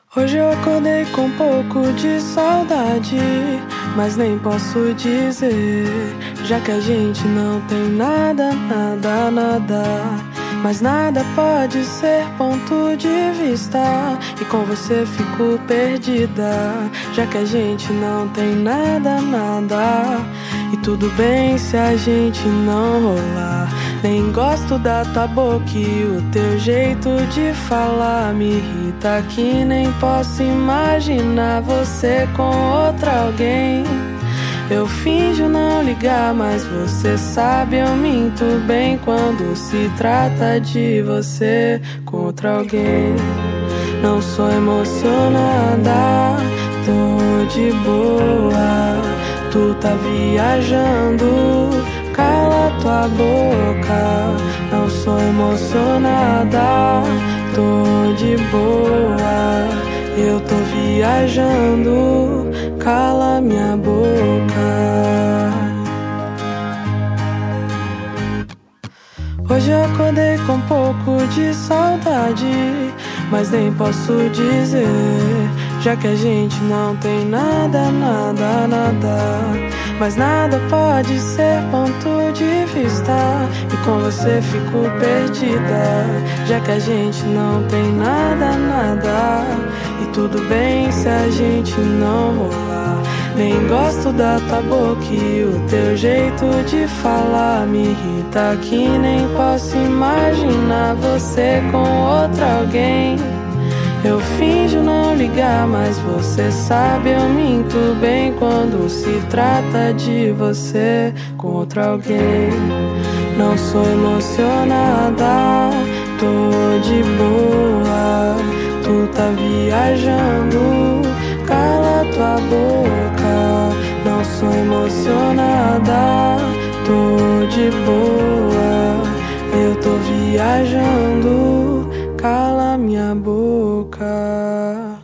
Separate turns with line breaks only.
Hoje eu acordei com um pouco de saudade, mas nem posso dizer, já que a gente não tem nada, nada, nada. Mas nada pode ser ponto de vista, e com você fico perdida, já que a gente não tem nada, nada. E tudo bem se a gente não rolar. Nem gosto da tua boca e o teu jeito de falar me irrita, que nem posso imaginar você com outra alguém. Eu finjo não ligar, mas você sabe eu minto bem quando se trata de você com outra alguém. Não sou emocionada, tô de boa. Tu tá viajando, cala tua boca. Não sou emocionada, tô de boa. Eu tô viajando, cala minha boca. Hoje eu acordei com um pouco de saudade, mas nem posso dizer, já que a gente não tem nada, nada, nada. Mas nada pode ser ponto de vista, e com você fico perdida, já que a gente não tem nada, nada. E tudo bem se a gente não rolar. Nem gosto da tua boca e o teu jeito de falar me irrita, que nem posso imaginar você com outra alguém. Eu finjo não ligar, mas você sabe eu minto bem quando se trata de você com outra alguém. Não sou emocionada, tô de boa. Tu tá viajando, cala tua boca. Não sou emocionada, tô de boa. Eu tô viajando, cala minha boca.